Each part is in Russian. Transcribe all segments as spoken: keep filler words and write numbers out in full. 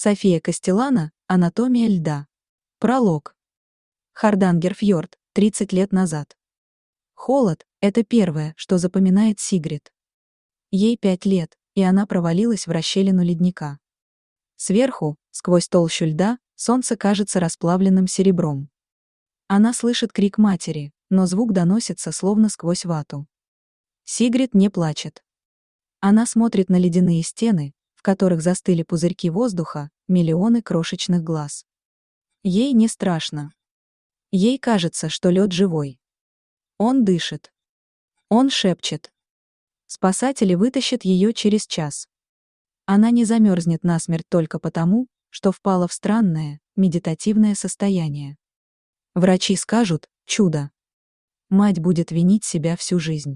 София Кастеллано, «Анатомия льда». Пролог. Хардангерфьорд, тридцать лет назад. Холод — это первое, что запоминает Сигрид. Ей пять лет, и она провалилась в расщелину ледника. Сверху, сквозь толщу льда, солнце кажется расплавленным серебром. Она слышит крик матери, но звук доносится словно сквозь вату. Сигрид не плачет. Она смотрит на ледяные стены, в которых застыли пузырьки воздуха, миллионы крошечных глаз. Ей не страшно. Ей кажется, что лед живой. Он дышит. Он шепчет. Спасатели вытащат ее через час. Она не замерзнет насмерть только потому, что впала в странное, медитативное состояние. Врачи скажут «чудо». Мать будет винить себя всю жизнь.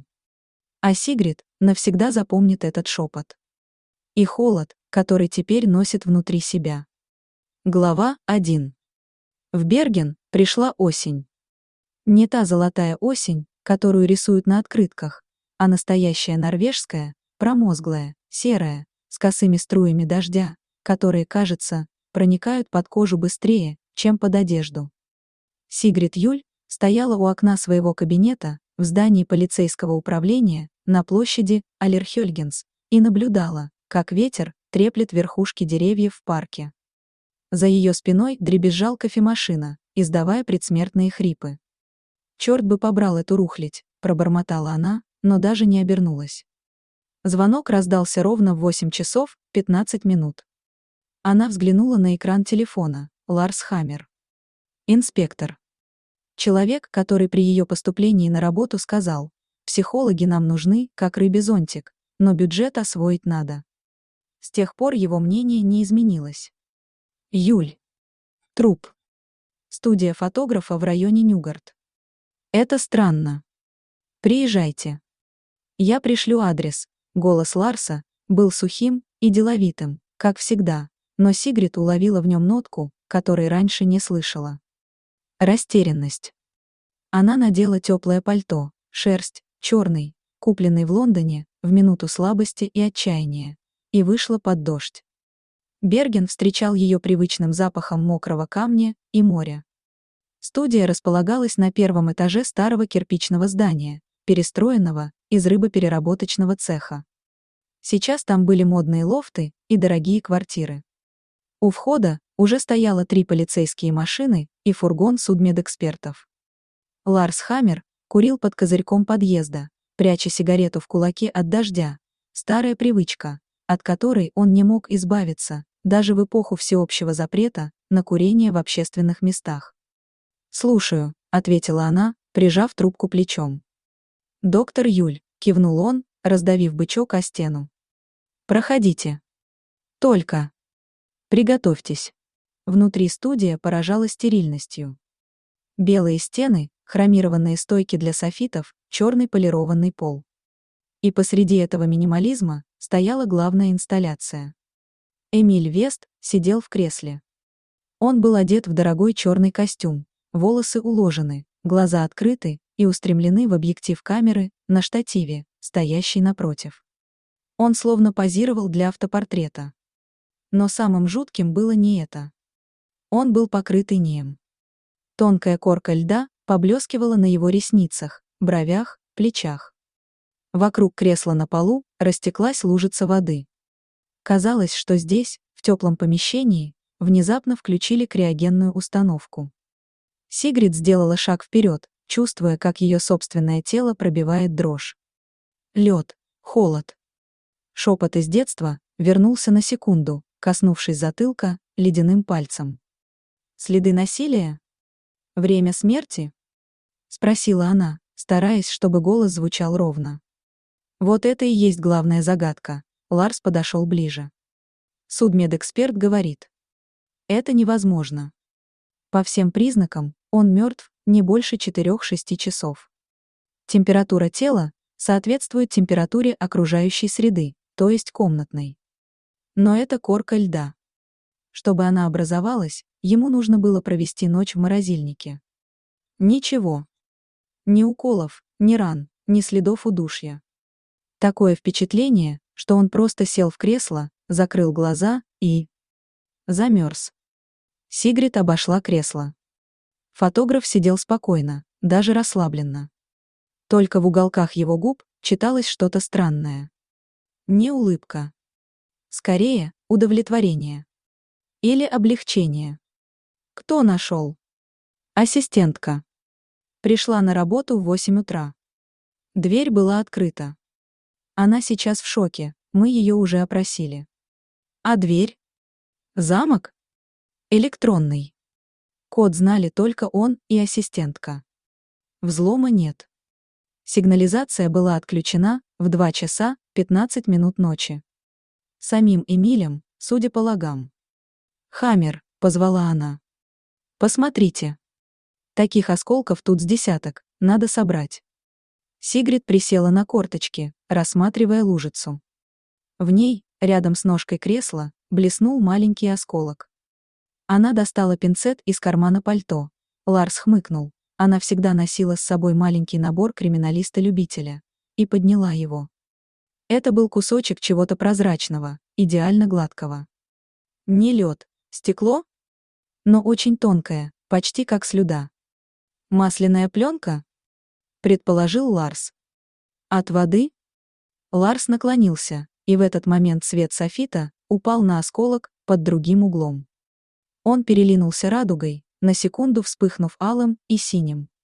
А Сигрид навсегда запомнит этот шепот. И холод, который теперь носит внутри себя. Глава один. В Берген пришла осень. Не та золотая осень, которую рисуют на открытках, а настоящая норвежская, промозглая, серая, с косыми струями дождя, которые, кажется, проникают под кожу быстрее, чем под одежду. Сигрид Юль стояла у окна своего кабинета в здании полицейского управления на площади Алерхёльгенс и наблюдала, как ветер треплет верхушки деревьев в парке. За ее спиной дребезжал кофемашина, издавая предсмертные хрипы. «Черт бы побрал эту рухлядь», — пробормотала она, но даже не обернулась. Звонок раздался ровно в восемь часов пятнадцать минут. Она взглянула на экран телефона. Ларс Хаммер. Инспектор. Человек, который при ее поступлении на работу сказал: «Психологи нам нужны, как рыбе зонтик, но бюджет освоить надо». С тех пор его мнение не изменилось. Юль. Труп. Студия фотографа в районе Ньюгарт. Это странно. Приезжайте. Я пришлю адрес. Голос Ларса был сухим и деловитым, как всегда, но Сигрид уловила в нем нотку, которой раньше не слышала. Растерянность. Она надела теплое пальто, шерсть, черный, купленный в Лондоне, в минуту слабости и отчаяния, и вышла под дождь. Берген встречал ее привычным запахом мокрого камня и моря. Студия располагалась на первом этаже старого кирпичного здания, перестроенного из рыбопереработочного цеха. Сейчас там были модные лофты и дорогие квартиры. У входа уже стояло три полицейские машины и фургон судмедэкспертов. Ларс Хаммер курил под козырьком подъезда, пряча сигарету в кулаке от дождя, старая привычка, от которой он не мог избавиться, даже в эпоху всеобщего запрета на курение в общественных местах. «Слушаю», — ответила она, прижав трубку плечом. «Доктор Юль», — кивнул он, раздавив бычок о стену. «Проходите. Только. Приготовьтесь». Внутри студия поражала стерильностью. Белые стены, хромированные стойки для софитов, черный полированный пол. И посреди этого минимализма стояла главная инсталляция. Эмиль Вест сидел в кресле. Он был одет в дорогой черный костюм, волосы уложены, глаза открыты и устремлены в объектив камеры на штативе, стоящей напротив. Он словно позировал для автопортрета. Но самым жутким было не это. Он был покрыт инеем. Тонкая корка льда поблескивала на его ресницах, бровях, плечах. Вокруг кресла на полу растеклась лужица воды. Казалось, что здесь, в теплом помещении, внезапно включили криогенную установку. Сигрид сделала шаг вперед, чувствуя, как ее собственное тело пробивает дрожь. Лед, холод. Шепот из детства вернулся на секунду, коснувшись затылка ледяным пальцем. «Следы насилия? Время смерти?» — спросила она, стараясь, чтобы голос звучал ровно. Вот это и есть главная загадка. Ларс подошел ближе. Судмедэксперт говорит: это невозможно. По всем признакам, он мертв не больше четырёх-шести часов. Температура тела соответствует температуре окружающей среды, то есть комнатной. Но это корка льда. Чтобы она образовалась, ему нужно было провести ночь в морозильнике. Ничего. Ни уколов, ни ран, ни следов удушья. Такое впечатление, что он просто сел в кресло, закрыл глаза и... Замерз. Сигрид обошла кресло. Фотограф сидел спокойно, даже расслабленно. Только в уголках его губ читалось что-то странное. Не улыбка. Скорее, удовлетворение. Или облегчение. Кто нашел? Ассистентка. Пришла на работу в восемь утра. Дверь была открыта. Она сейчас в шоке, мы ее уже опросили. А дверь? Замок? Электронный. Код знали только он и ассистентка. Взлома нет. Сигнализация была отключена в два часа пятнадцать минут ночи. Самим Эмилем, судя по логам. «Хаммер», — позвала она. «Посмотрите. Таких осколков тут с десяток, надо собрать». Сигрид присела на корточки, рассматривая лужицу. В ней, рядом с ножкой кресла, блеснул маленький осколок. Она достала пинцет из кармана пальто. Ларс хмыкнул. Она всегда носила с собой маленький набор криминалиста-любителя. И подняла его. Это был кусочек чего-то прозрачного, идеально гладкого. Не лед, стекло? Но очень тонкое, почти как слюда. Масляная пленка? Предположил Ларс. От воды? Ларс наклонился, и в этот момент свет софита упал на осколок под другим углом. Он перелинулся радугой, на секунду вспыхнув алым и синим.